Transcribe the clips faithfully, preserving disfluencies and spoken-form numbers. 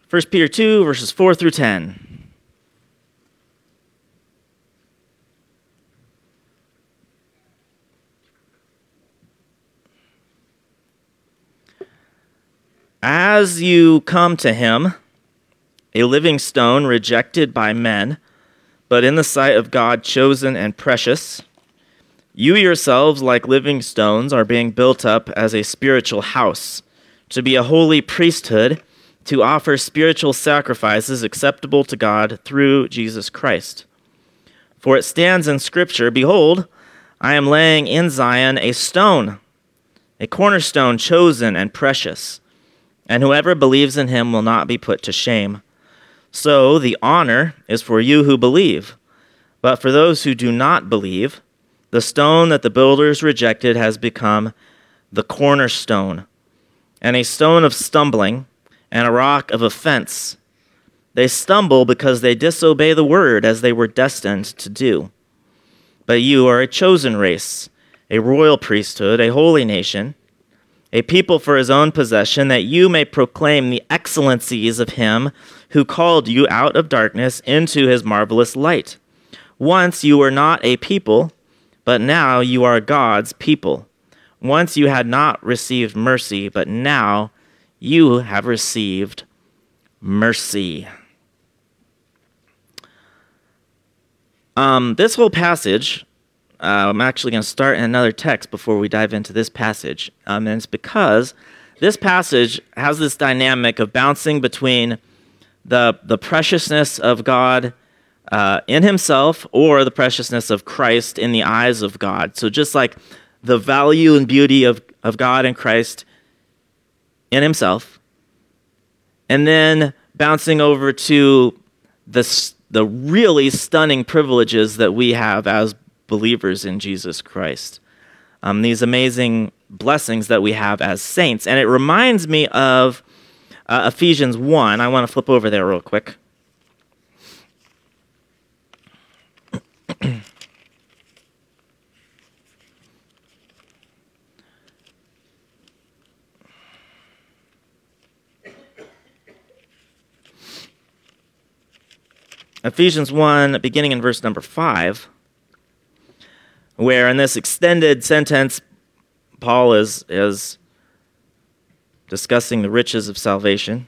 First Peter two, verses four through ten. As you come to him, a living stone rejected by men, but in the sight of God chosen and precious, you yourselves, like living stones, are being built up as a spiritual house, to be a holy priesthood, to offer spiritual sacrifices acceptable to God through Jesus Christ. For it stands in Scripture, "Behold, I am laying in Zion a stone, a cornerstone chosen and precious, and whoever believes in him will not be put to shame. So the honor is for you who believe. But for those who do not believe, the stone that the builders rejected has become the cornerstone, and a stone of stumbling, and a rock of offense. They stumble because they disobey the word as they were destined to do. But you are a chosen race, a royal priesthood, a holy nation, a people for his own possession, that you may proclaim the excellencies of him who called you out of darkness into his marvelous light. Once you were not a people, but now you are God's people. Once you had not received mercy, but now you have received mercy." Um, this whole passage, uh, I'm actually going to start in another text before we dive into this passage. Um, and it's because this passage has this dynamic of bouncing between the, the preciousness of God uh, in himself or the preciousness of Christ in the eyes of God. So just like the value and beauty of, of God and Christ in himself, and then bouncing over to the, the really stunning privileges that we have as believers in Jesus Christ. Um, these amazing blessings that we have as saints. And it reminds me of uh, Ephesians one. I want to flip over there real quick. Ephesians one, beginning in verse number five, where in this extended sentence, Paul is, is discussing the riches of salvation.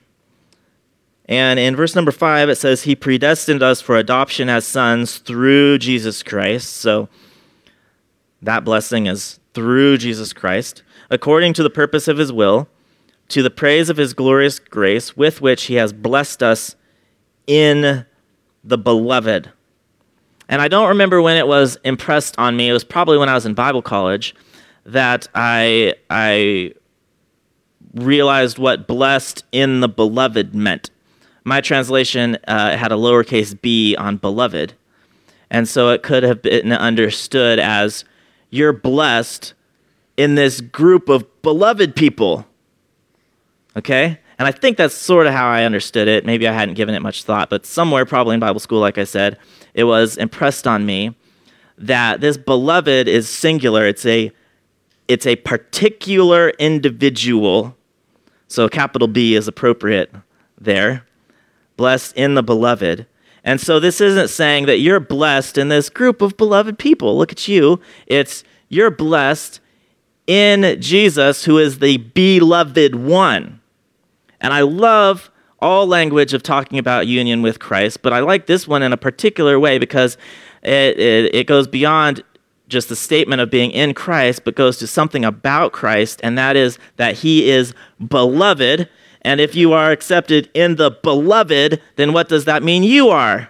And in verse number five, it says, "He predestined us for adoption as sons through Jesus Christ." So that blessing is through Jesus Christ, "according to the purpose of his will, to the praise of his glorious grace, with which he has blessed us in the beloved." And I don't remember when it was impressed on me. It was probably when I was in Bible college that I I realized what blessed in the beloved meant. My translation uh, had a lowercase b on beloved. And so it could have been understood as you're blessed in this group of beloved people. Okay? And I think that's sort of how I understood it. Maybe I hadn't given it much thought, but somewhere probably in Bible school, like I said, it was impressed on me that this beloved is singular. It's a, it's a particular individual. So capital B is appropriate there. Blessed in the beloved. And so this isn't saying that you're blessed in this group of beloved people. Look at you. It's you're blessed in Jesus, who is the beloved one. And I love all language of talking about union with Christ, but I like this one in a particular way because it, it, it goes beyond just the statement of being in Christ, but goes to something about Christ, and that is that he is beloved. And if you are accepted in the beloved, then what does that mean you are?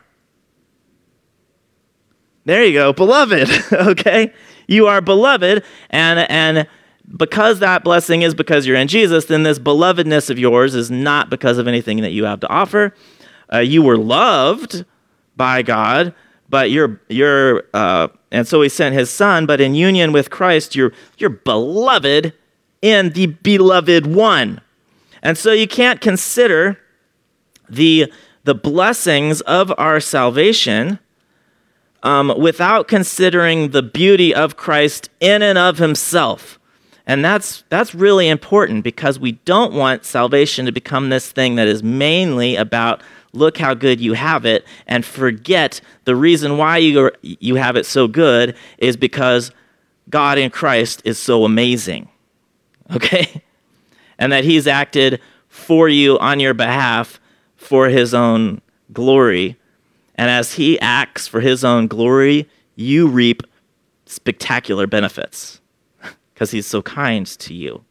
There you go, beloved, okay? You are beloved, and and because that blessing is because you're in Jesus, then this belovedness of yours is not because of anything that you have to offer. Uh, you were loved by God, but you're you're uh, and so he sent his son. But in union with Christ, you're you're beloved in the beloved one, and so you can't consider the the blessings of our salvation um, without considering the beauty of Christ in and of himself. And that's that's really important because we don't want salvation to become this thing that is mainly about look how good you have it, and forget the reason why you you have it so good is because God in Christ is so amazing. Okay? And that he's acted for you on your behalf for his own glory. And as he acts for his own glory, you reap spectacular benefits because he's so kind to you.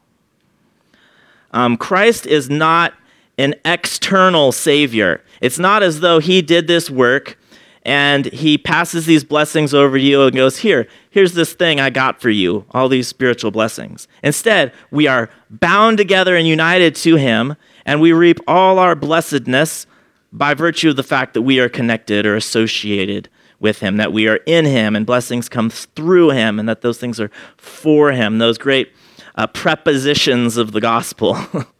Um, Christ is not an external savior. It's not as though he did this work and he passes these blessings over you and goes, here, here's this thing I got for you, all these spiritual blessings. Instead, we are bound together and united to him, and we reap all our blessedness by virtue of the fact that we are connected or associated with him, that we are in him, and blessings come through him, and that those things are for him, those great uh, prepositions of the gospel.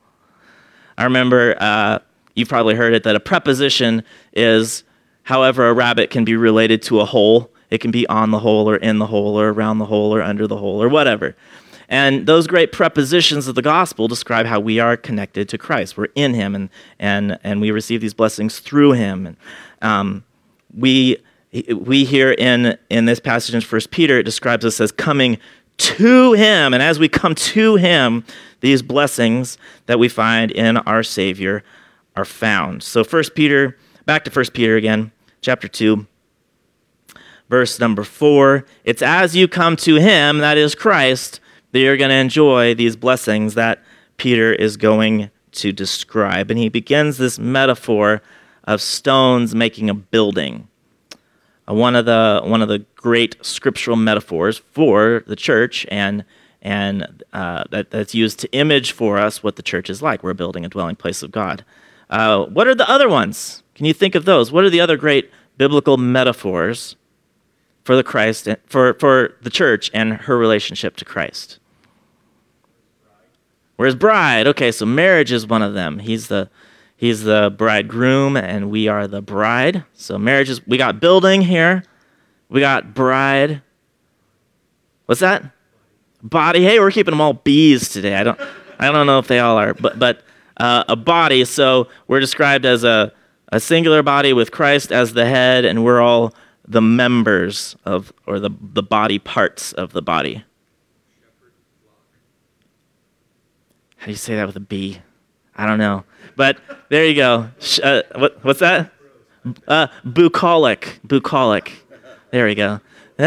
I remember, uh, you've probably heard it, that a preposition is however a rabbit can be related to a hole. It can be on the hole or in the hole or around the hole or under the hole or whatever. And those great prepositions of the gospel describe how we are connected to Christ. We're in him, and and and we receive these blessings through him. And um, we we here in, in this passage in First Peter, it describes us as coming to him. And as we come to him, these blessings that we find in our Savior are found. So First Peter, back to First Peter again, chapter two, verse number four. It's as you come to him, that is Christ, that you're going to enjoy these blessings that Peter is going to describe. And he begins this metaphor of stones making a building. Uh, one of the one of the great scriptural metaphors for the church, and and uh, that, that's used to image for us what the church is like. We're building a dwelling place of God. Uh, what are the other ones? Can you think of those? What are the other great biblical metaphors for the Christ, for, for the church and her relationship to Christ? We're his bride. Okay, so marriage is one of them. He's the he's the bridegroom, and we are the bride. So marriage is, we got building here. We got bride. What's that? Body. Hey, we're keeping them all B's today. I don't I don't know if they all are, but but uh, a body. So we're described as a a singular body with Christ as the head, and we're all the members of, or the, the body parts of the body. How do you say that with a B? I don't know. But there you go. Uh, what, what's that? Uh, bucolic. Bucolic. There we go.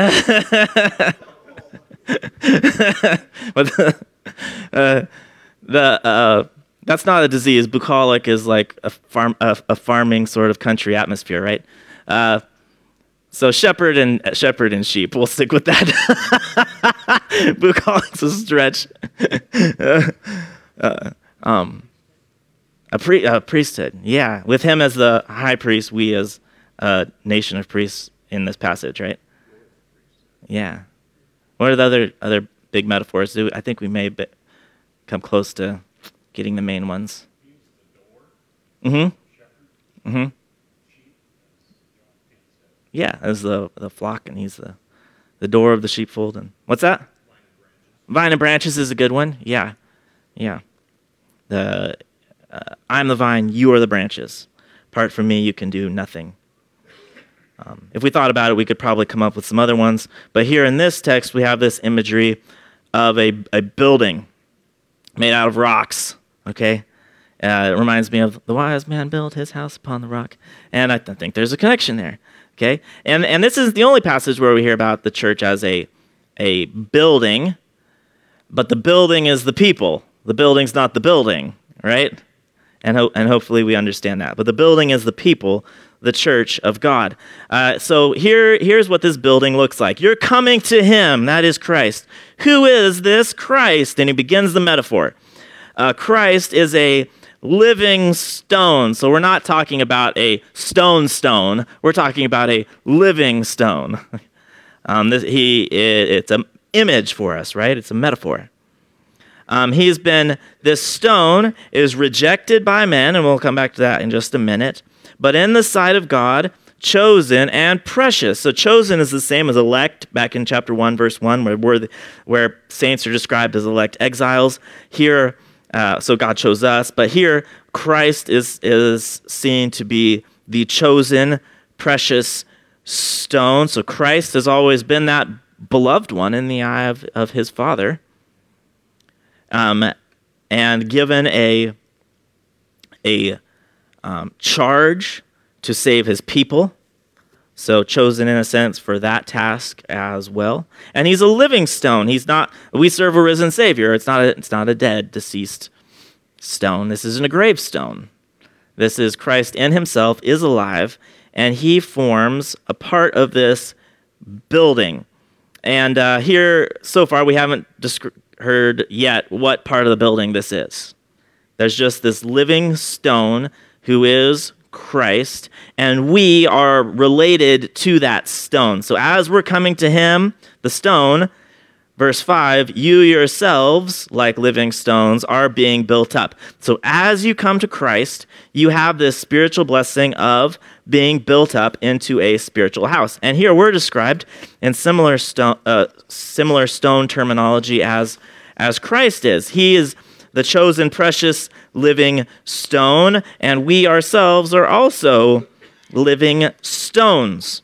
but the, uh, the uh, that's not a disease. Bucolic is like a farm, a, a farming sort of country atmosphere, right? Uh, so shepherd and uh, shepherd and sheep. We'll stick with that. Bucolic's a stretch. uh, uh, um, a, pre- a priesthood. Yeah, with him as the high priest, we as a nation of priests in this passage, right? Yeah. What are the other other big metaphors? Do I think we may be, come close to getting the main ones. Mm-hmm. Mm-hmm. Yeah, as the the flock, and he's the the door of the sheepfold. And what's that? Vine and branches is a good one. Yeah, yeah. The uh, I'm the vine, you are the branches. Apart from me, you can do nothing. Um, if we thought about it, we could probably come up with some other ones. But here in this text, we have this imagery of a a building made out of rocks. Okay, uh, it reminds me of the wise man built his house upon the rock, and I th- think there's a connection there. Okay, and and this is the only passage where we hear about the church as a a building, but the building is the people. The building's not the building, right? And ho- and hopefully we understand that. But the building is the people, the church of God. Uh, so here here's what this building looks like. You're coming to him, that is Christ. Who is this Christ? And he begins the metaphor. Uh, Christ is a living stone. So we're not talking about a stone stone. We're talking about a living stone. um, this, he, it, it's an image for us, right? It's a metaphor. Um, he's been, this stone is rejected by men, and we'll come back to that in just a minute, but in the sight of God, chosen and precious. So chosen is the same as elect back in chapter one, verse one, where, where, the, where saints are described as elect exiles. Here, uh, so God chose us, but here Christ is, is seen to be the chosen, precious stone. So Christ has always been that beloved one in the eye of, of his Father, um, and given a, a um, charge to save his people. So chosen in a sense for that task as well. And he's a living stone. He's not, we serve a risen Savior. It's not a, it's not a dead, deceased stone. This isn't a gravestone. This is Christ in himself is alive, and he forms a part of this building. And uh, here, so far, we haven't disc- heard yet what part of the building this is. There's just this living stone who is Christ, and we are related to that stone. So as we're coming to him, the stone, verse five, you yourselves, like living stones, are being built up. So as you come to Christ, you have this spiritual blessing of being built up into a spiritual house. And here we're described in similar stone, uh, similar stone terminology as, as Christ is. He is the chosen, precious, living stone, and we ourselves are also living stones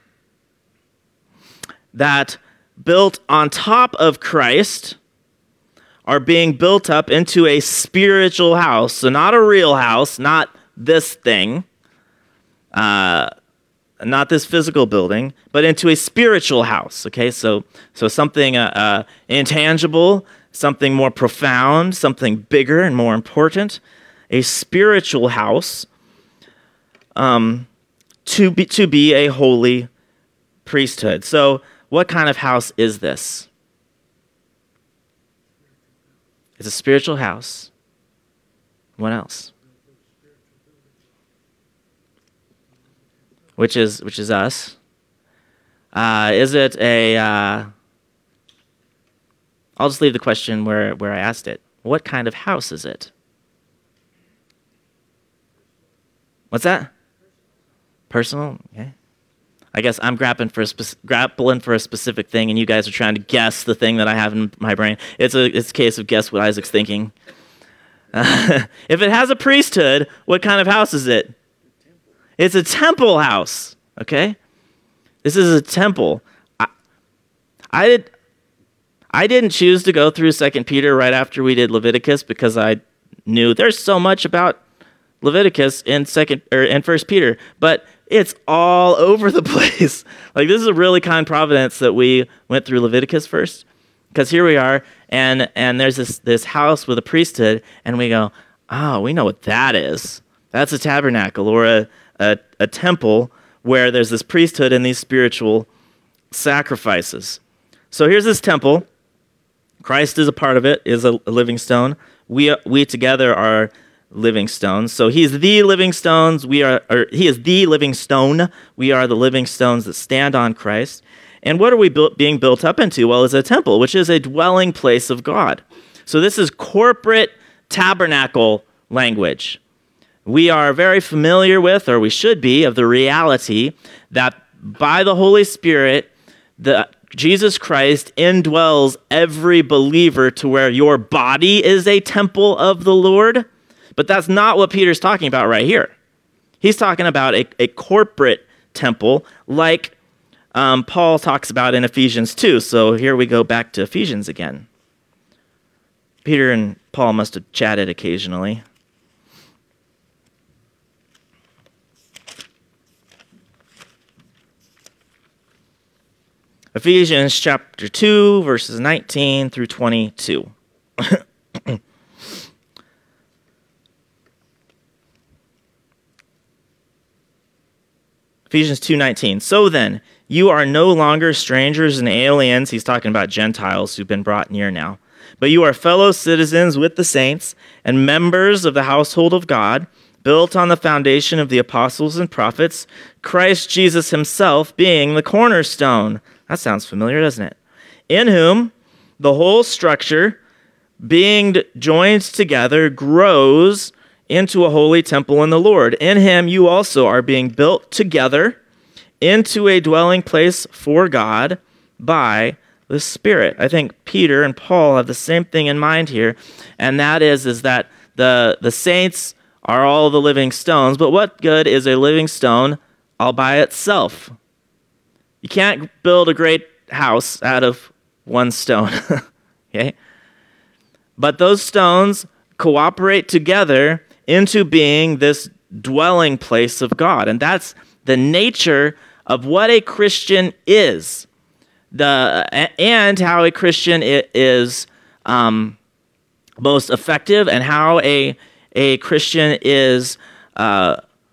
that, built on top of Christ, are being built up into a spiritual house. So not a real house, not this thing, uh, not this physical building, but into a spiritual house. Okay, so so something uh, uh, intangible, something more profound, something bigger and more important, a spiritual house, um, to be to be a holy priesthood. So what kind of house is this? It's a spiritual house. What else? Which is which is us. Uh, is it a? Uh, I'll just leave the question where, where I asked it. What kind of house is it? What's that? Personal? Okay. I guess I'm grappling for a spe- grappling for a specific thing, and you guys are trying to guess the thing that I have in my brain. It's a it's a case of guess what Isaac's thinking. Uh, if it has a priesthood, what kind of house is it? It's a temple house. Okay, this is a temple. I, I did. I didn't choose to go through Second Peter right after we did Leviticus because I knew there's so much about Leviticus in Second or in First Peter, but it's all over the place. Like, this is a really kind providence that we went through Leviticus first, because here we are, and and there's this this house with a priesthood, and we go, oh, we know what that is. That's a tabernacle or a a, a temple where there's this priesthood and these spiritual sacrifices. So here's this temple. Christ is a part of it, is a, a living stone. We we together are living stones. So he's the living stones. We are, or he is the living stone. We are the living stones that stand on Christ. And what are we built, being built up into? Well, it's a temple, which is a dwelling place of God. So this is corporate tabernacle language. We are very familiar with, or we should be, of the reality that by the Holy Spirit, the Jesus Christ indwells every believer to where your body is a temple of the Lord. But that's not what Peter's talking about right here. He's talking about a, a corporate temple like um, Paul talks about in Ephesians two. So here we go back to Ephesians again. Peter and Paul must have chatted occasionally. Ephesians chapter two, verses nineteen through twenty-two. Ephesians two nineteen. So then, you are no longer strangers and aliens. He's talking about Gentiles who've been brought near now. But you are fellow citizens with the saints and members of the household of God, built on the foundation of the apostles and prophets, Christ Jesus himself being the cornerstone. That sounds familiar, doesn't it? In whom the whole structure, being joined together, grows into a holy temple in the Lord. In him you also are being built together into a dwelling place for God by the Spirit. I think Peter and Paul have the same thing in mind here, and that is, is that the, the saints are all the living stones, but what good is a living stone all by itself? You can't build a great house out of one stone, okay? But those stones cooperate together into being this dwelling place of God, and that's the nature of what a Christian is. The and how a Christian is um, most effective, and how a a Christian is uh,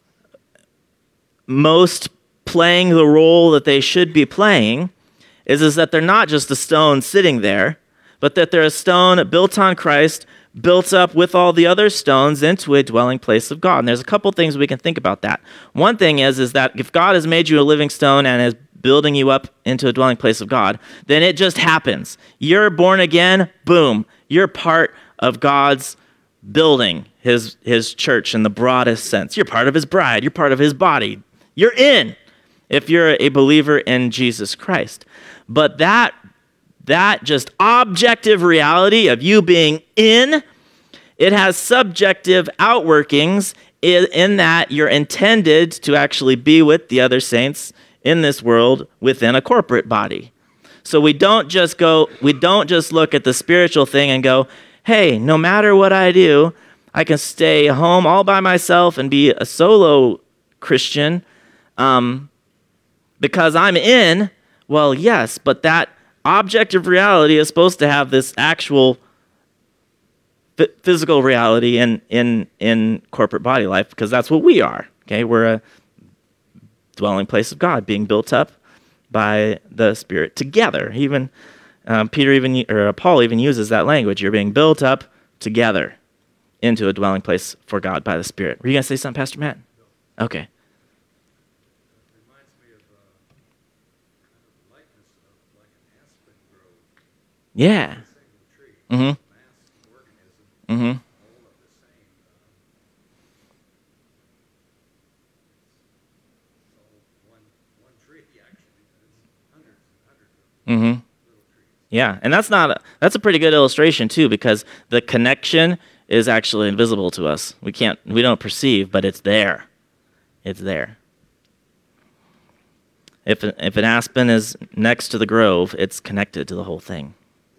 most playing the role that they should be playing, is, is that they're not just a stone sitting there, but that they're a stone built on Christ, built up with all the other stones into a dwelling place of God. And there's a couple things we can think about that. One thing is, is that if God has made you a living stone and is building you up into a dwelling place of God, then it just happens. You're born again, boom, you're part of God's building, his, his church in the broadest sense. You're part of his bride, you're part of his body. You're in, if you're a believer in Jesus Christ. But that, that just objective reality of you being in, it has subjective outworkings in, in that you're intended to actually be with the other saints in this world within a corporate body. So we don't just go, we don't just look at the spiritual thing and go, hey, no matter what I do, I can stay home all by myself and be a solo Christian um, because I'm in. Well, yes, but that objective reality is supposed to have this actual f- physical reality in, in, in corporate body life, because that's what we are. Okay, we're a dwelling place of God, being built up by the Spirit together. Even um, Peter, even or Paul, even uses that language. You're being built up together into a dwelling place for God by the Spirit. Were you going to say something, Pastor Matt? Okay. It reminds me of uh, kind of the likeness of like an aspen grove. Yeah. A single tree, Mm-hmm. mass organism, Mm-hmm. all of the same. Um, it's all one one tree actually, but it's hundreds and hundreds of Mm-hmm. little trees. Yeah, and that's not a, that's a pretty good illustration too, because the connection is actually invisible to us. We can't, we don't perceive, but it's there. It's there. If an, if an aspen is next to the grove, it's connected to the whole thing.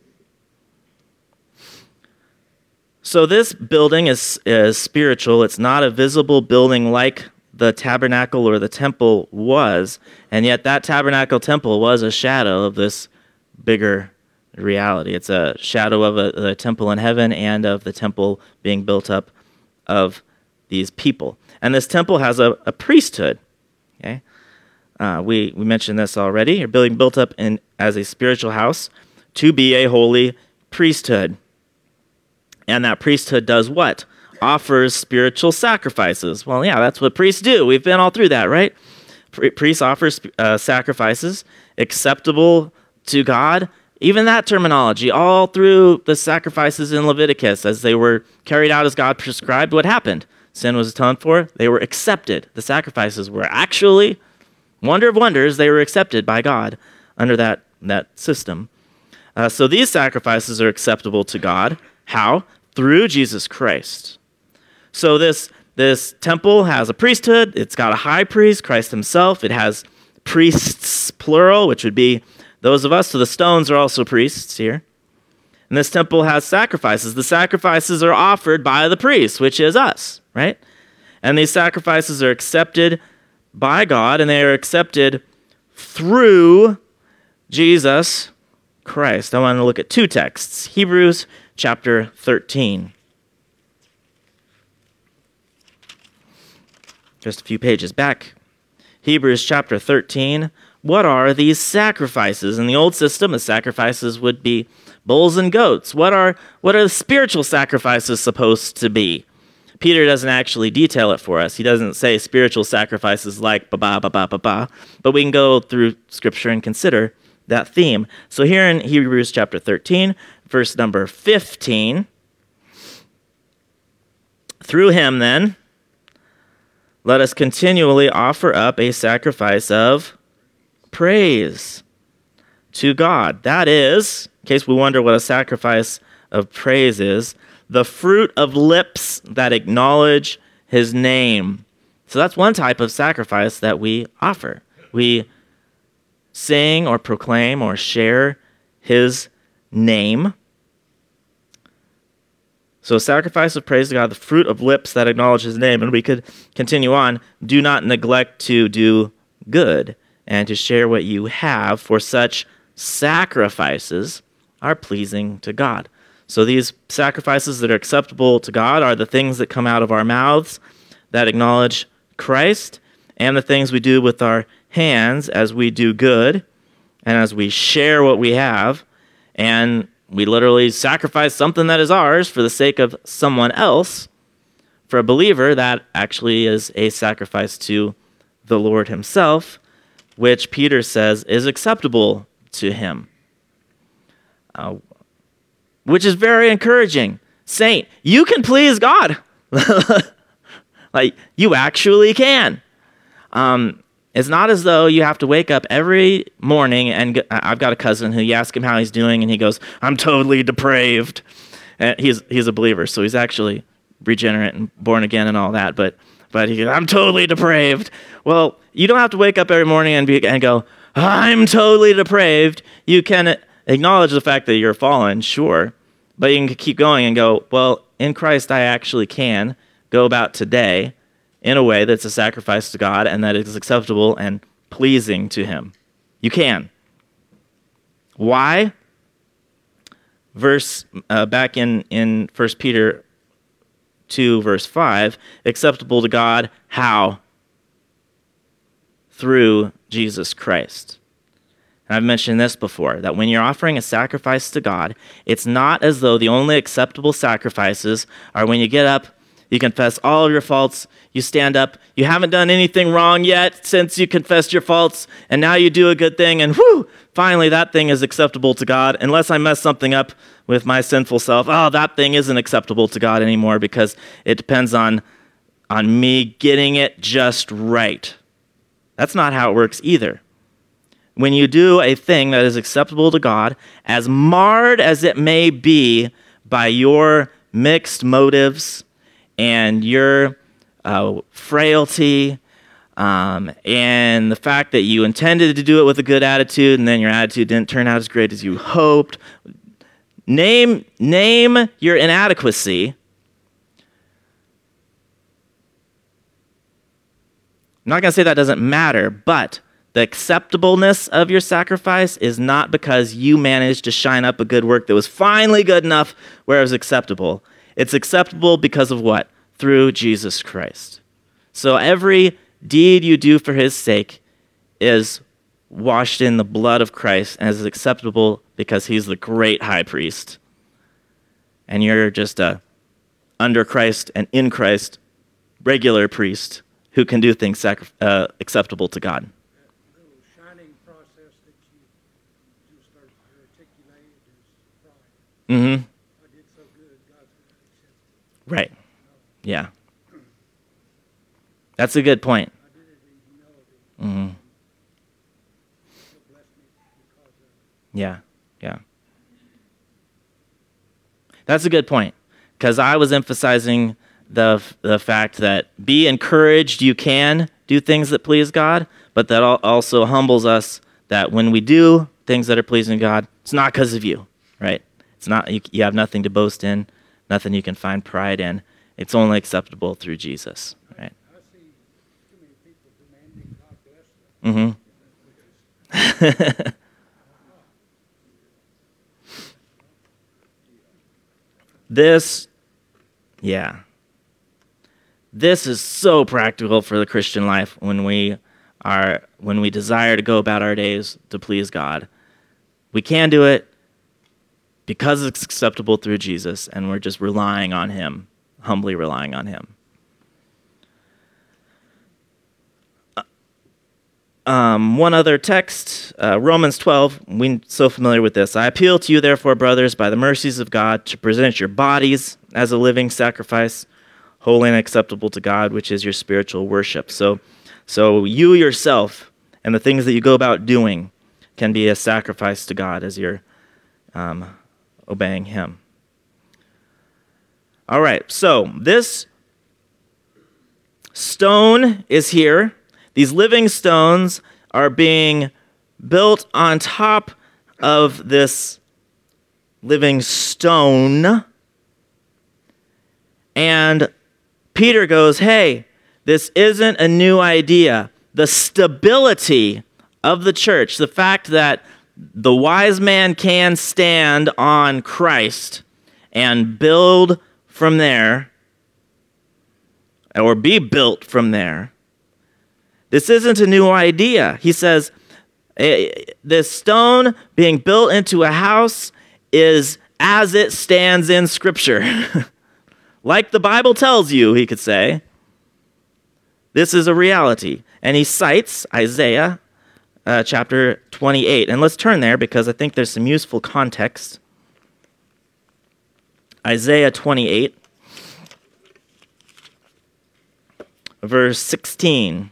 So this building is is spiritual. It's not a visible building like the tabernacle or the temple was, and yet that tabernacle temple was a shadow of this bigger reality. It's a shadow of a, a temple in heaven and of the temple being built up of these people. And this temple has a, a priesthood. Okay, uh, we we mentioned this already. You're being built up in as a spiritual house to be a holy priesthood. And that priesthood does what? Offers spiritual sacrifices. Well, yeah, that's what priests do. We've been all through that, right? Pri- priests offer uh, sacrifices acceptable to God. Even that terminology, all through the sacrifices in Leviticus, as they were carried out as God prescribed, what happened? Sin was atoned for. They were accepted. The sacrifices were actually, wonder of wonders, they were accepted by God under that, that system. Uh, so these sacrifices are acceptable to God. How? Through Jesus Christ. So this, this temple has a priesthood. It's got a high priest, Christ himself. It has priests, plural, which would be those of us. So the stones are also priests here. And this temple has sacrifices. The sacrifices are offered by the priest, which is us, right? And these sacrifices are accepted by God, and they are accepted through Jesus Christ. I want to look at two texts. Hebrews chapter thirteen. Just a few pages back. Hebrews chapter thirteen. What are these sacrifices? In the old system, the sacrifices would be bulls and goats. What are what are the spiritual sacrifices supposed to be? Peter doesn't actually detail it for us. He doesn't say spiritual sacrifices like ba ba ba ba ba ba, but we can go through Scripture and consider that theme. So here in Hebrews chapter thirteen, verse number fifteen, through him then, let us continually offer up a sacrifice of praise to God. That is, in case we wonder what a sacrifice of praise is, the fruit of lips that acknowledge his name. So that's one type of sacrifice that we offer. We sing or proclaim or share his name. So sacrifice of praise to God, the fruit of lips that acknowledge his name. And we could continue on. Do not neglect to do good and to share what you have, for such sacrifices are pleasing to God. So these sacrifices that are acceptable to God are the things that come out of our mouths that acknowledge Christ, and the things we do with our hands as we do good and as we share what we have, and we literally sacrifice something that is ours for the sake of someone else. For a believer, that actually is a sacrifice to the Lord himself, which Peter says is acceptable to him, uh, which is very encouraging. Saint, you can please God. Like, you actually can. Um, it's not as though you have to wake up every morning and go, I've got a cousin who you ask him how he's doing and he goes, I'm totally depraved. And he's he's a believer, so he's actually regenerate and born again and all that, but but he goes, I'm totally depraved. Well, you don't have to wake up every morning and be and go, I'm totally depraved. You can acknowledge the fact that you're fallen, sure, but you can keep going and go, well, in Christ I actually can go about today in a way that's a sacrifice to God and that is acceptable and pleasing to him. You can. Why? Verse uh, back in, in First Peter two, verse five, acceptable to God, how? Through Jesus Christ. And I've mentioned this before, that when you're offering a sacrifice to God, it's not as though the only acceptable sacrifices are when you get up, you confess all of your faults, you stand up, you haven't done anything wrong yet since you confessed your faults, and now you do a good thing, and whoo, finally that thing is acceptable to God, unless I mess something up with my sinful self. Oh, that thing isn't acceptable to God anymore because it depends on, on me getting it just right. That's not how it works either. When you do a thing that is acceptable to God, as marred as it may be by your mixed motives and your uh, frailty, um, and the fact that you intended to do it with a good attitude and then your attitude didn't turn out as great as you hoped, name, name your inadequacy. I'm not going to say that doesn't matter, but the acceptableness of your sacrifice is not because you managed to shine up a good work that was finally good enough where it was acceptable. It's acceptable because of what? Through Jesus Christ. So every deed you do for his sake is washed in the blood of Christ and is acceptable because he's the great high priest. And you're just a under Christ and in Christ regular priest who can do things sacri- uh, acceptable to God. That little shining process that you just started to articulate is pride. Mm-hmm. I did so good, God's going to accept it. Right. Yeah. That's a good point. I did it in humility. Mm-hmm. He'll bless me because of it. Yeah. Yeah. That's a good point, because I was emphasizing the the fact that be encouraged, you can do things that please God, but that also humbles us that when we do things that are pleasing to God, it's not because of you, right? It's not, you, you have nothing to boast in, nothing you can find pride in. It's only acceptable through Jesus, right? I see too many people demanding God bless them. Mm-hmm. This, yeah. This is so practical for the Christian life when we are when we desire to go about our days to please God. We can do it because it's acceptable through Jesus, and we're just relying on him, humbly relying on him. Um, one other text, uh, Romans twelve, we're so familiar with this. I appeal to you, therefore, brothers, by the mercies of God, to present your bodies as a living sacrifice, holy and acceptable to God, which is your spiritual worship. So, so you yourself, and the things that you go about doing can be a sacrifice to God as you're um, obeying him. All right, so this stone is here. These living stones are being built on top of this living stone. And Peter goes, hey, this isn't a new idea. The stability of the church, the fact that the wise man can stand on Christ and build from there, or be built from there, this isn't a new idea. He says, this stone being built into a house is as it stands in Scripture. Like the Bible tells you, he could say. This is a reality. And he cites Isaiah uh, chapter twenty-eight. And let's turn there because I think there's some useful context. Isaiah twenty-eight, verse sixteen.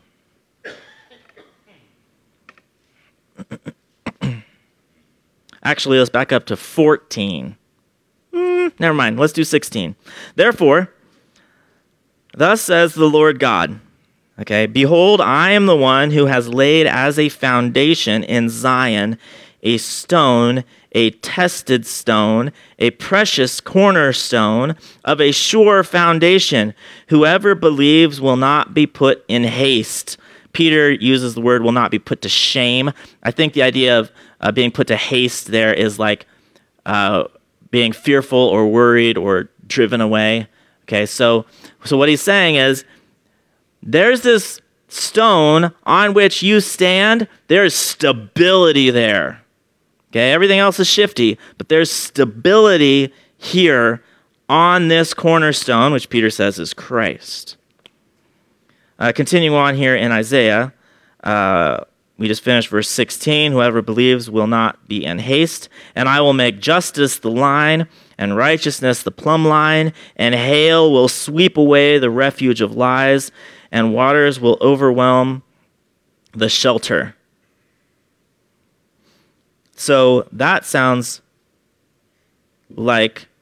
Actually, let's back up to fourteen. Mm, never mind. Let's do sixteen. Therefore, thus says the Lord God, okay, behold, I am the one who has laid as a foundation in Zion a stone, a tested stone, a precious cornerstone of a sure foundation. Whoever believes will not be put in haste. Peter uses the word will not be put to shame. I think the idea of uh, being put to haste there is like uh, being fearful or worried or driven away. Okay, so so what he's saying is there's this stone on which you stand. There's stability there. Okay, everything else is shifty, but there's stability here on this cornerstone, which Peter says is Christ. Uh, continuing on here in Isaiah, uh, we just finished verse sixteen. Whoever believes will not be in haste, and I will make justice the line, and righteousness the plumb line, and hail will sweep away the refuge of lies, and waters will overwhelm the shelter. So that sounds like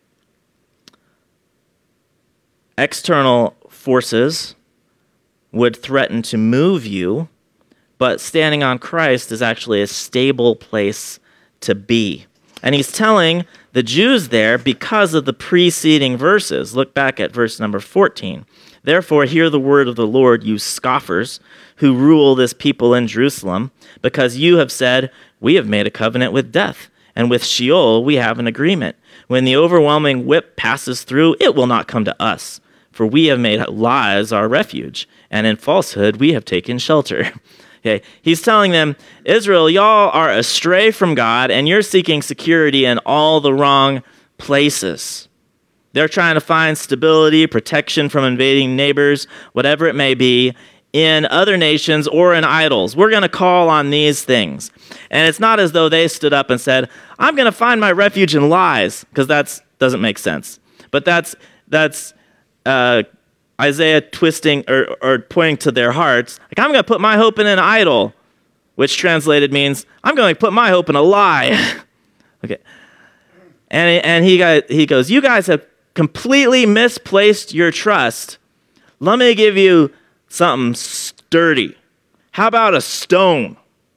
external forces would threaten to move you, but standing on Christ is actually a stable place to be. And he's telling the Jews there because of the preceding verses. Look back at verse number fourteen. Therefore, hear the word of the Lord, you scoffers, who rule this people in Jerusalem, because you have said, we have made a covenant with death, and with Sheol we have an agreement. When the overwhelming whip passes through, it will not come to us, for we have made lies our refuge, and in falsehood we have taken shelter. Okay, he's telling them, Israel, y'all are astray from God, and you're seeking security in all the wrong places. They're trying to find stability, protection from invading neighbors, whatever it may be, in other nations or in idols. We're going to call on these things. And it's not as though they stood up and said, I'm going to find my refuge in lies, because that doesn't make sense. But that's that's uh, Isaiah twisting or, or pointing to their hearts. Like, I'm going to put my hope in an idol, which translated means, I'm going to put my hope in a lie. Okay. And, and he, got, he goes, you guys have completely misplaced your trust. Let me give you something sturdy. How about a stone?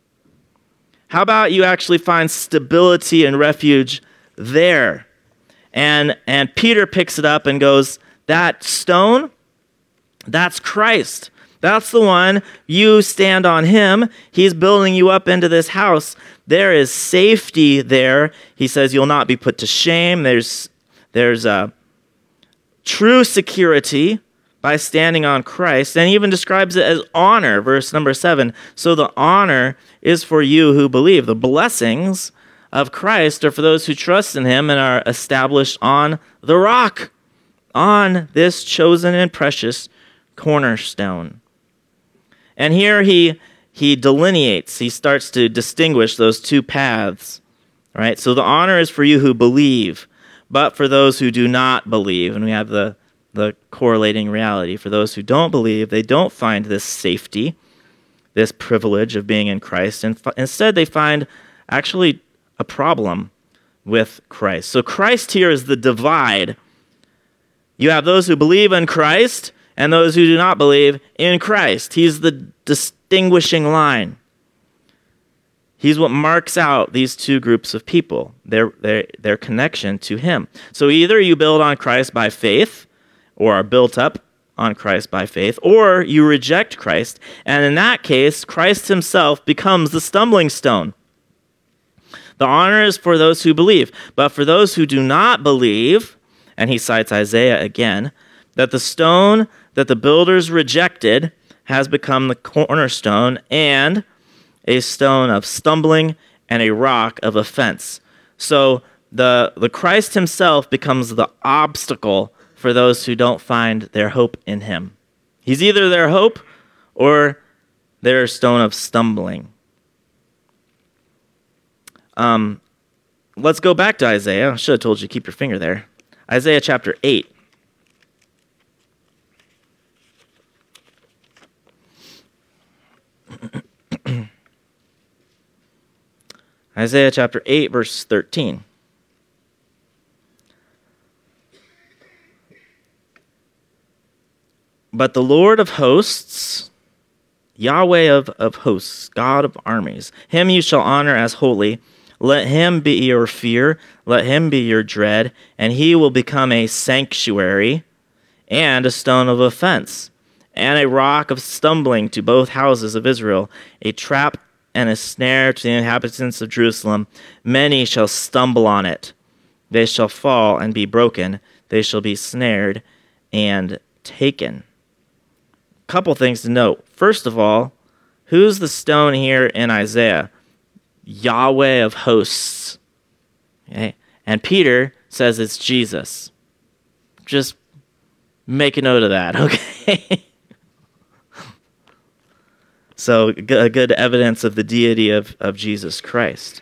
How about you actually find stability and refuge there? And and Peter picks it up and goes, that stone, that's Christ. That's the one. You stand on him. He's building you up into this house. There is safety there. He says you'll not be put to shame. There's there's a true security by standing on Christ, and he even describes it as honor, verse number seven. So the honor is for you who believe. The blessings of Christ are for those who trust in him and are established on the rock, on this chosen and precious cornerstone. And here he he delineates, he starts to distinguish those two paths, right? So the honor is for you who believe, but for those who do not believe, and we have the, the correlating reality. For those who don't believe, they don't find this safety. this privilege of being in Christ, and f- instead they find actually a problem with Christ. So Christ here is the divide. You have those who believe in Christ and those who do not believe in Christ. He's the distinguishing line. He's what marks out these two groups of people, their, their, their connection to him. So either you build on Christ by faith, or are built up on Christ by faith, or you reject Christ, and in that case, Christ himself becomes the stumbling stone. The honor is for those who believe, but for those who do not believe, and he cites Isaiah again, that the stone that the builders rejected has become the cornerstone and a stone of stumbling and a rock of offense. So the, the Christ himself becomes the obstacle for those who don't find their hope in him. He's either their hope or their stone of stumbling. Um, let's go back to Isaiah. I should have told you to keep your finger there. Isaiah chapter eight. Isaiah chapter eight, verse thirteen. But the Lord of hosts, Yahweh of, of hosts, God of armies, him you shall honor as holy. Let him be your fear, let him be your dread, and he will become a sanctuary and a stone of offense, and a rock of stumbling to both houses of Israel, a trap and a snare to the inhabitants of Jerusalem. Many shall stumble on it. They shall fall and be broken. They shall be snared and taken. Couple things to note. First of all, who's the stone here in Isaiah? Yahweh of hosts. Okay? And Peter says it's Jesus. Just make a note of that, okay? So, a good evidence of the deity of, of Jesus Christ.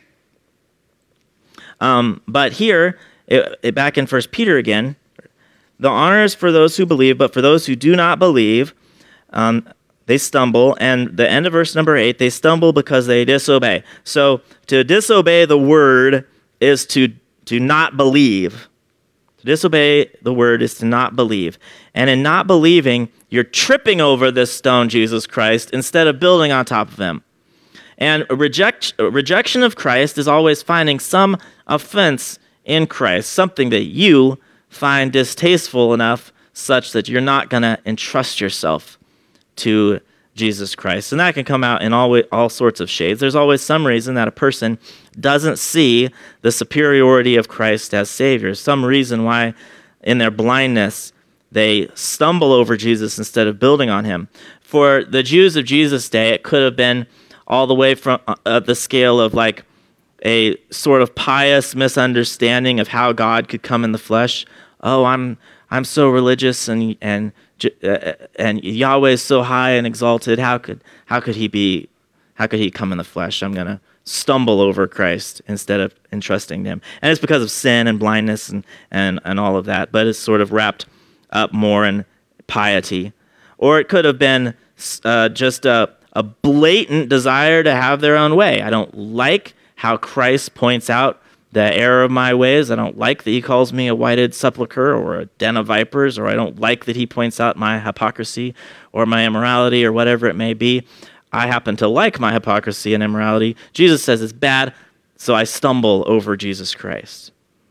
Um, but here, it, it, back in First Peter again, the honor is for those who believe, but for those who do not believe, um, they stumble. And the end of verse number eight, they stumble because they disobey. So, to disobey the word is to, to not believe. To disobey the word is to not believe. And in not believing, you're tripping over this stone, Jesus Christ, instead of building on top of him. And reject, rejection of Christ is always finding some offense in Christ, something that you find distasteful enough such that you're not going to entrust yourself to Jesus Christ. And that can come out in all, all sorts of shades. There's always some reason that a person doesn't see the superiority of Christ as Savior, some reason why in their blindness they stumble over Jesus instead of building on him. For the Jews of Jesus' day, it could have been all the way from uh, the scale of like a sort of pious misunderstanding of how God could come in the flesh. Oh, I'm I'm so religious and and uh, and Yahweh is so high and exalted. How could how could he be? How could he come in the flesh? I'm gonna stumble over Christ instead of entrusting him. And it's because of sin and blindness and and and all of that. But it's sort of wrapped up more in piety. Or it could have been uh, just a, a blatant desire to have their own way. I don't like how Christ points out the error of my ways. I don't like that he calls me a whited sepulcher or a den of vipers, or I don't like that he points out my hypocrisy or my immorality or whatever it may be. I happen to like my hypocrisy and immorality. Jesus says it's bad, so I stumble over Jesus Christ.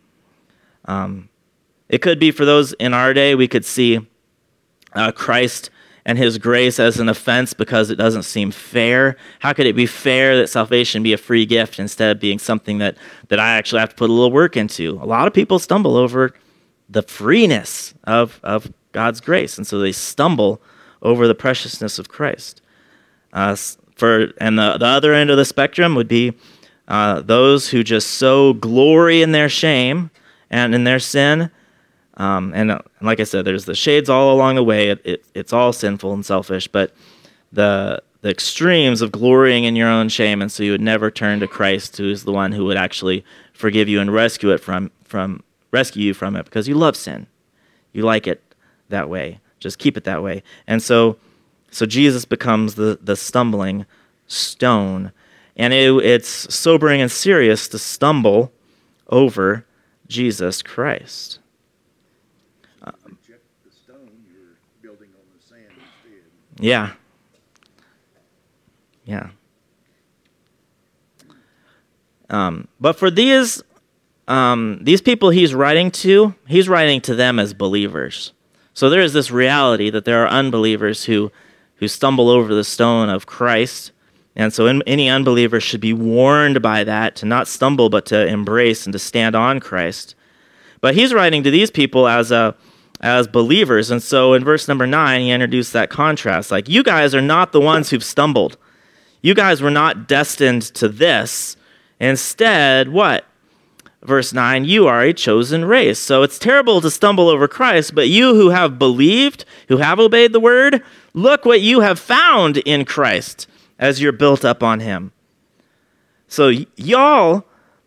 Um, It could be for those in our day, we could see uh, Christ and his grace as an offense because it doesn't seem fair. How could it be fair that salvation be a free gift instead of being something that, that I actually have to put a little work into? A lot of people stumble over the freeness of, of God's grace, and so they stumble over the preciousness of Christ. Uh, for and the, the other end of the spectrum would be uh, those who just so glory in their shame and in their sin. Um, and uh, like I said, there's the shades all along the way. It, it, it's all sinful and selfish, but the the extremes of glorying in your own shame, and so you would never turn to Christ, who is the one who would actually forgive you and rescue it from from rescue you from it, because you love sin, you like it that way. Just keep it that way. And so So Jesus becomes the, the stumbling stone. And it, it's sobering and serious to stumble over Jesus Christ. Reject the stone, you're building on the sand instead. Yeah. Yeah. Um, but for these um, these people he's writing to, he's writing to them as believers. So there is this reality that there are unbelievers who who stumble over the stone of Christ. And so in, any unbeliever should be warned by that, to not stumble, but to embrace and to stand on Christ. But he's writing to these people as a as believers. And so in verse number nine, he introduced that contrast. Like, you guys are not the ones who've stumbled. You guys were not destined to this. Instead, what? Verse nine, you are a chosen race. So it's terrible to stumble over Christ, but you who have believed, who have obeyed the word, look what you have found in Christ as you're built up on him. So y- y'all,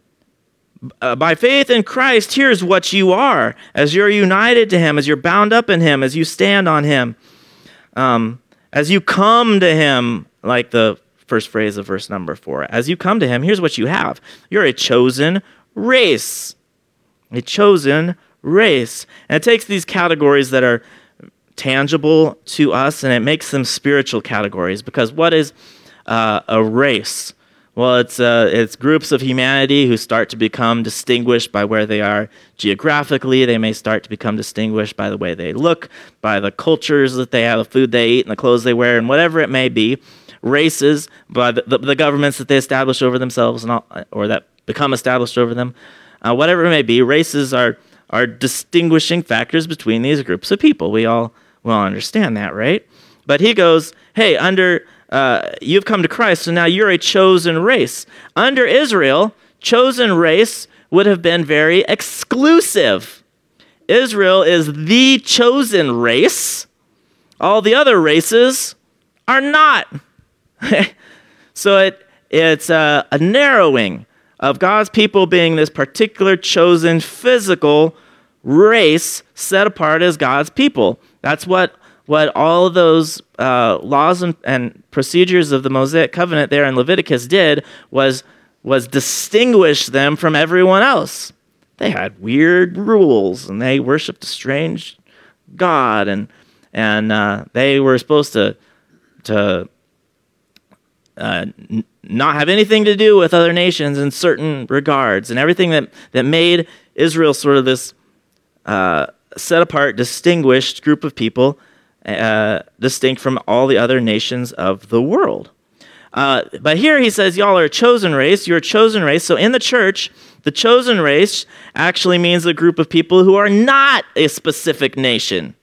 uh, by faith in Christ, here's what you are. As you're united to him, as you're bound up in him, as you stand on him, um, as you come to him, like the first phrase of verse number four. As you come to him, here's what you have. You're a chosen race. A chosen race. And it takes these categories that are tangible to us and it makes them spiritual categories. Because what is uh, a race? Well, it's uh, it's groups of humanity who start to become distinguished by where they are geographically. They may start to become distinguished by the way they look, by the cultures that they have, the food they eat, and the clothes they wear, and whatever it may be. Races, by the, the, the governments that they establish over themselves, and all, or that become established over them, uh, whatever it may be. Races are are distinguishing factors between these groups of people. We all we all understand that, right? But he goes, hey, under uh, you've come to Christ, so now you're a chosen race. Under Israel, chosen race would have been very exclusive. Israel is the chosen race. All the other races are not. So it it's a, a narrowing of God's people being this particular chosen physical race set apart as God's people. That's what what all of those uh, laws and, and procedures of the Mosaic covenant there in Leviticus did was was distinguish them from everyone else. They had weird rules and they worshipped a strange god, and and uh, they were supposed to to Uh, n- not have anything to do with other nations in certain regards, and everything that, that made Israel sort of this uh, set apart, distinguished group of people, uh, distinct from all the other nations of the world. Uh, but here he says, y'all are a chosen race, you're a chosen race. So in the church, the chosen race actually means a group of people who are not a specific nation.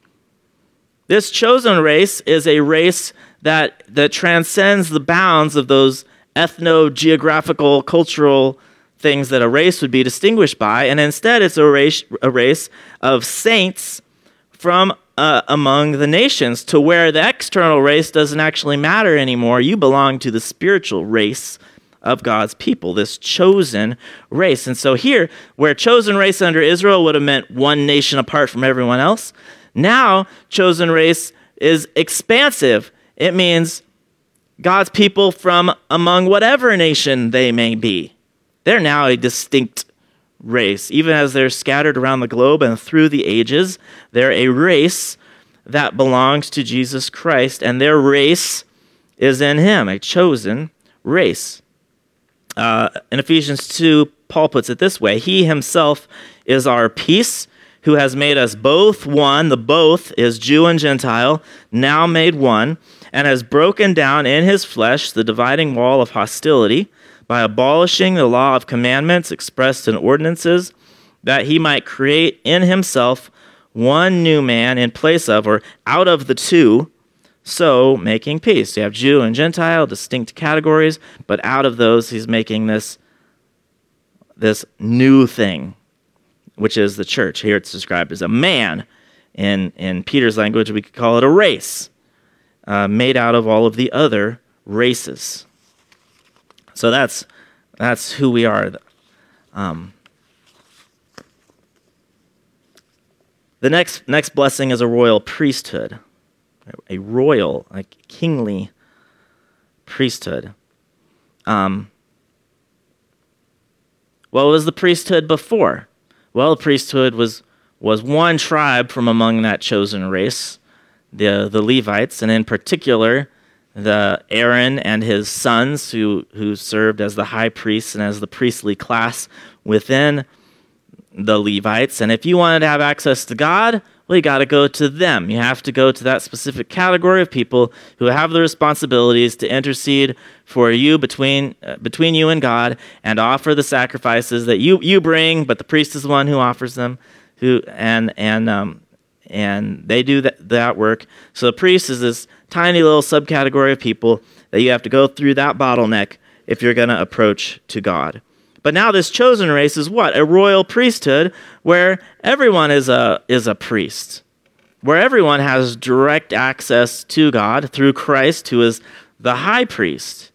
This chosen race is a race that that transcends the bounds of those ethno-geographical, cultural things that a race would be distinguished by, and instead it's a race, a race of saints from uh, among the nations, to where the external race doesn't actually matter anymore. You belong to the spiritual race of God's people, this chosen race. And so here, where chosen race under Israel would have meant one nation apart from everyone else, now chosen race is expansive. It means God's people from among whatever nation they may be. They're now a distinct race. Even as they're scattered around the globe and through the ages, they're a race that belongs to Jesus Christ, and their race is in him, a chosen race. Uh, in Ephesians two, Paul puts it this way: he himself is our peace, who has made us both one. The both is Jew and Gentile, now made one, and has broken down in his flesh the dividing wall of hostility by abolishing the law of commandments expressed in ordinances, that he might create in himself one new man in place of, or out of the two, so making peace. You have Jew and Gentile, distinct categories, but out of those he's making this, this new thing, which is the church. Here it's described as a man. In, in Peter's language, we could call it a race, uh, made out of all of the other races. So that's that's who we are. Um, the next next blessing is a royal priesthood. a royal, a kingly priesthood. Um, what was the priesthood before? Well, the priesthood was was one tribe from among that chosen race, the the Levites, and in particular, the Aaron and his sons, who who served as the high priests and as the priestly class within the Levites. And if you wanted to have access to God, well, you got to go to them. You have to go to that specific category of people who have the responsibilities to intercede for you between uh, between you and God, and offer the sacrifices that you you bring, but the priest is the one who offers them. Who and and um and they do that that work. So the priest is this tiny little subcategory of people that you have to go through that bottleneck if you're going to approach to God. But now this chosen race is what? A royal priesthood where everyone is a is a priest, where everyone has direct access to God through Christ, who is the high priest.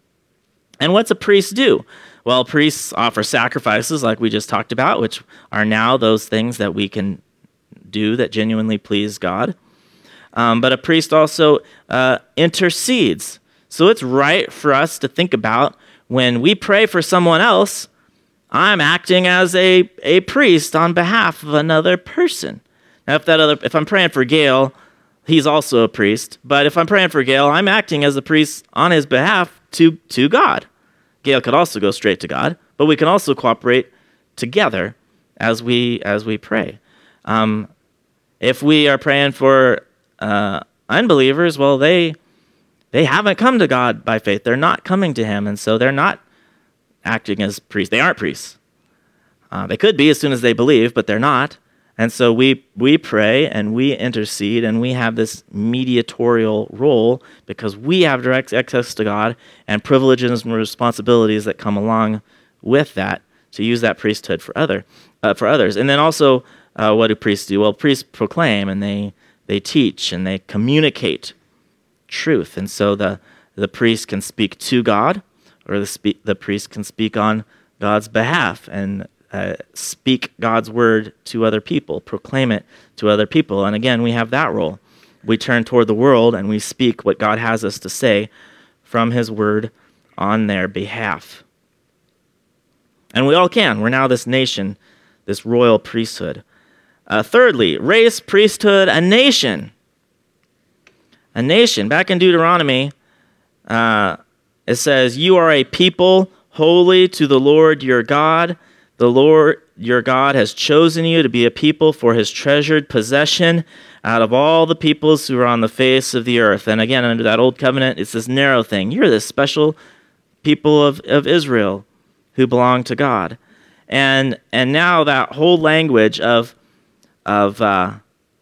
And what's a priest do? Well, priests offer sacrifices like we just talked about, which are now those things that we can do that genuinely please God. Um, but a priest also uh, intercedes. So it's right for us to think about when we pray for someone else, I'm acting as a, a priest on behalf of another person. Now, if that other, if I'm praying for Gail, he's also a priest. But if I'm praying for Gail, I'm acting as a priest on his behalf to, to God. Gail could also go straight to God, but we can also cooperate together as we as we pray. Um, if we are praying for uh, unbelievers, well, they they haven't come to God by faith. They're not coming to Him, and so they're not acting as priests. They aren't priests. Uh, they could be as soon as they believe, but they're not. And so we we pray and we intercede and we have this mediatorial role because we have direct access to God and privileges and responsibilities that come along with that to use that priesthood for other uh, for others. And then also, uh, what do priests do? Well, priests proclaim and they they teach and they communicate truth. And so the the priest can speak to God, or the spe- the priest can speak on God's behalf and Uh, speak God's word to other people, proclaim it to other people. And again, we have that role. We turn toward the world and we speak what God has us to say from His word on their behalf. And we all can. We're now this nation, this royal priesthood. Uh, thirdly, race, priesthood, a nation. A nation. Back in Deuteronomy, uh, it says, "You are a people holy to the Lord your God. The Lord your God has chosen you to be a people for His treasured possession out of all the peoples who are on the face of the earth." And again, under that old covenant, it's this narrow thing. You're this special people of, of Israel who belong to God. And and now that whole language of, of uh,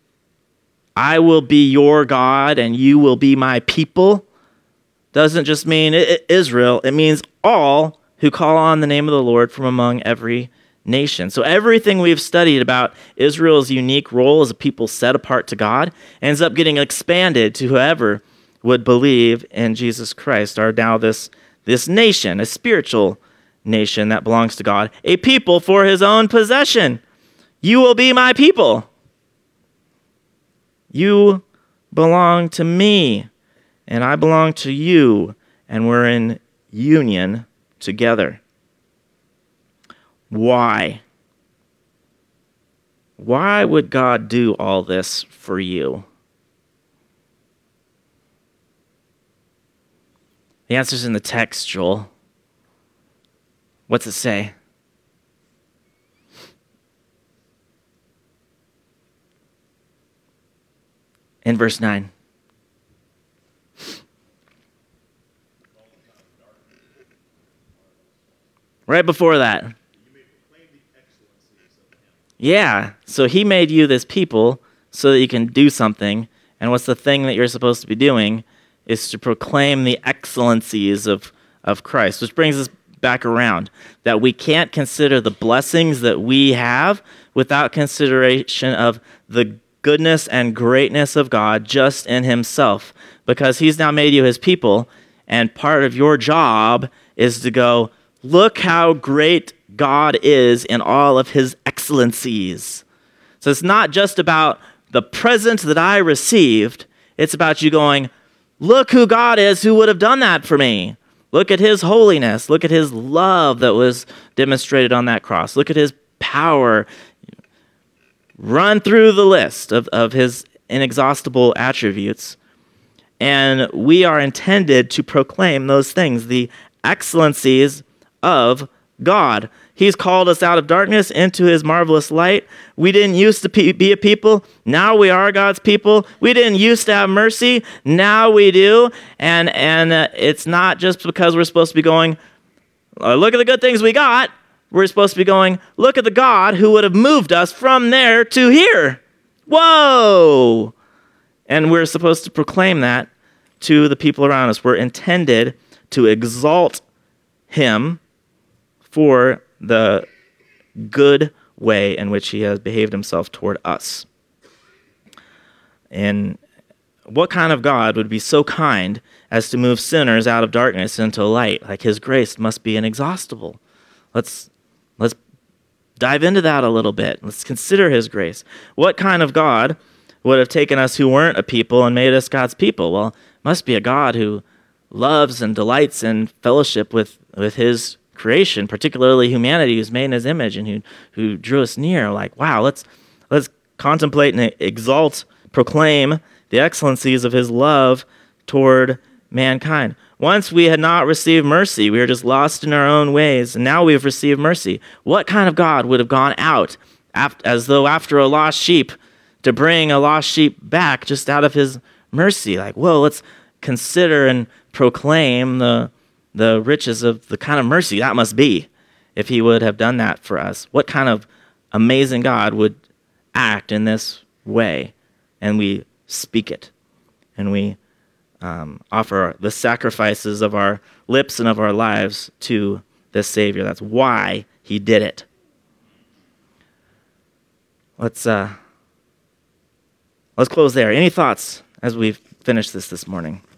I will be your God and you will be my people doesn't just mean Israel. It means all who call on the name of the Lord from among every nation. So everything we've studied about Israel's unique role as a people set apart to God ends up getting expanded to whoever would believe in Jesus Christ, are now this, this nation, a spiritual nation that belongs to God, a people for His own possession. You will be my people. You belong to me, and I belong to you, and we're in union together. Why? Why would God do all this for you? The answer's in the text, Joel. What's it say? In verse nine. Right before that. Yeah, so He made you this people so that you can do something. And what's the thing that you're supposed to be doing is to proclaim the excellencies of, of Christ, which brings us back around, that we can't consider the blessings that we have without consideration of the goodness and greatness of God just in Himself, because He's now made you His people, and part of your job is to go, look how great God is in all of His excellencies. So it's not just about the present that I received, It's about you going, look who God is who would have done that for me. Look at his holiness. Look at his love that was demonstrated on that cross. Look at his power. Run through the list of, of his inexhaustible attributes. And we are intended to proclaim those things, the excellencies of God. He's called us out of darkness into his marvelous light. We didn't used to be a people. Now we are God's people. We didn't used to have mercy. Now we do. And and uh, it's not just because we're supposed to be going, oh, look at the good things we got. We're supposed to be going, look at the God who would have moved us from there to here. Whoa! And we're supposed to proclaim that to the people around us. We're intended to exalt him for the good way in which he has behaved himself toward us. And what kind of God would be so kind as to move sinners out of darkness into light? Like his grace must be inexhaustible. Let's let's dive into that a little bit. Let's consider his grace. What kind of God would have taken us who weren't a people and made us God's people? Well, it must be a God who loves and delights in fellowship with, with his creation, particularly humanity, who's made in his image and who who drew us near. Like, wow, let's let's contemplate and exalt, proclaim the excellencies of his love toward mankind. Once we had not received mercy, we were just lost in our own ways, and now we have received mercy. What kind of God would have gone out after, as though after a lost sheep to bring a lost sheep back just out of his mercy? Like, whoa, let's consider and proclaim the the riches of the kind of mercy that must be if he would have done that for us. What kind of amazing God would act in this way? And we speak it, and we um, offer the sacrifices of our lips and of our lives to this Savior. That's why he did it. Let's uh, let's close there. Any thoughts as we finish this this morning?